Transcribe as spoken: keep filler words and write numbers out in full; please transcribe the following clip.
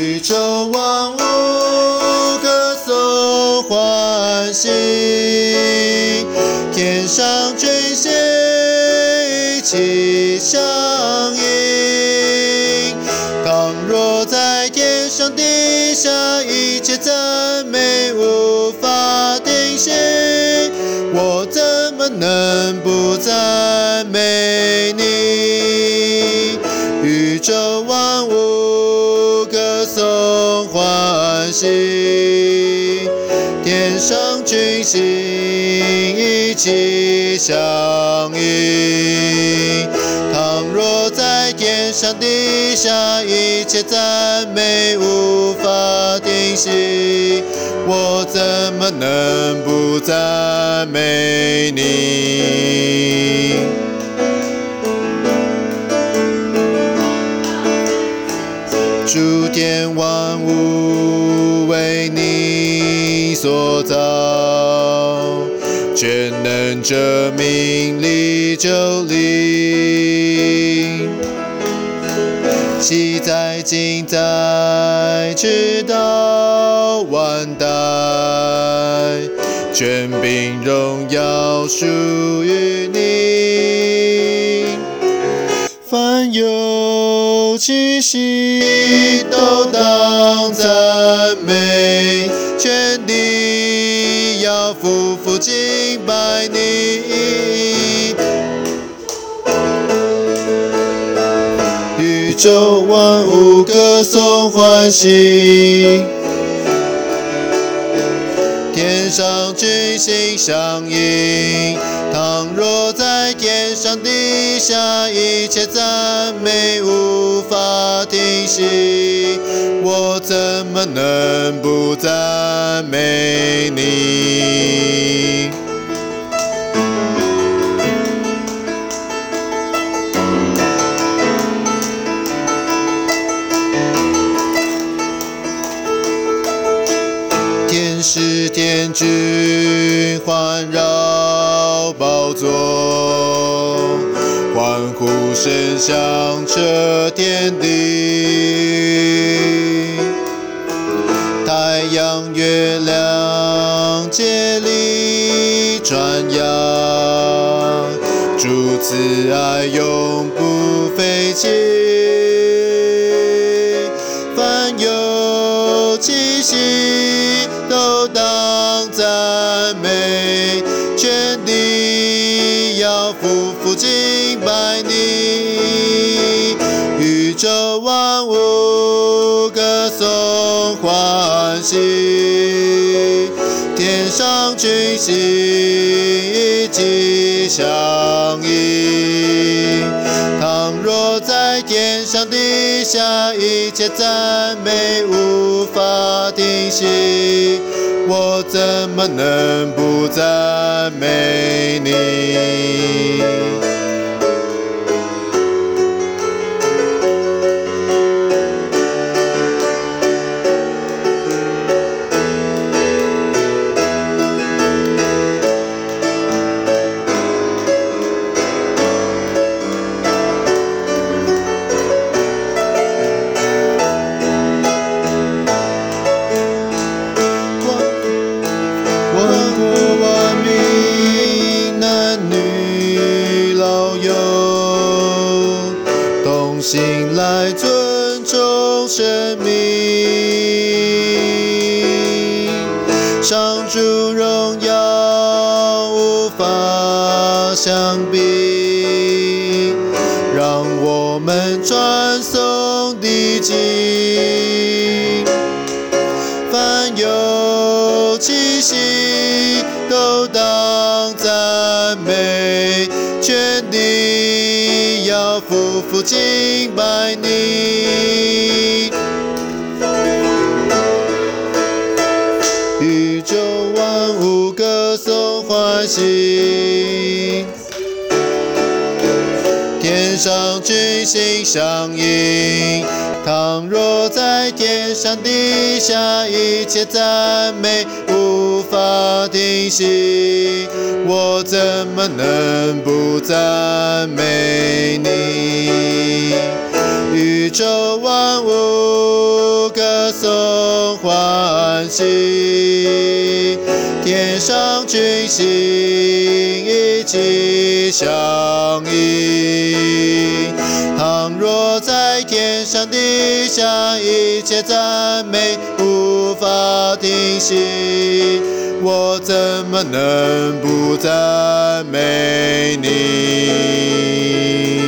宇宙万物歌颂欢喜，天上君仙一起响应。倘若在天上地下一切赞美无法定息，我怎么能不赞美你？宇宙万物歌颂欢喜，天上君星一起响应。倘若在天上地下一切赞美无法定息，我怎么能不赞美你？诸天万物为你所造，全能者命里就灵，昔在今在直到万代，权柄荣耀属于你。凡有气息都当赞美，全地要匍匐敬拜你。宇宙万物歌颂欢喜，天上君星响应。倘若在天上地下一切赞美无法停息，我怎么能不赞美你？天使天君环绕宝座，欢呼声响彻天地。太阳月亮竭力传扬，主慈爱永不废弃。凡有气息都当赞美，全地要匍匐敬拜你。宇宙万物歌颂欢喜，天上君星一起响应。倘若在天上地下一切赞美无法停息，我怎么能不赞美你？心来尊重生命，上主荣耀无法相比，让我们传颂地经。凡有气息都当赞美，全地要匍匐敬拜你。宇宙万物歌颂欢喜，天上君星响应。倘若在天上地下一切赞美无法停息，我怎么能不赞美你？宇宙万物歌欢喜。天上群星一起响应，倘若在天上地下一切赞美无法停息，我怎么能不赞美你？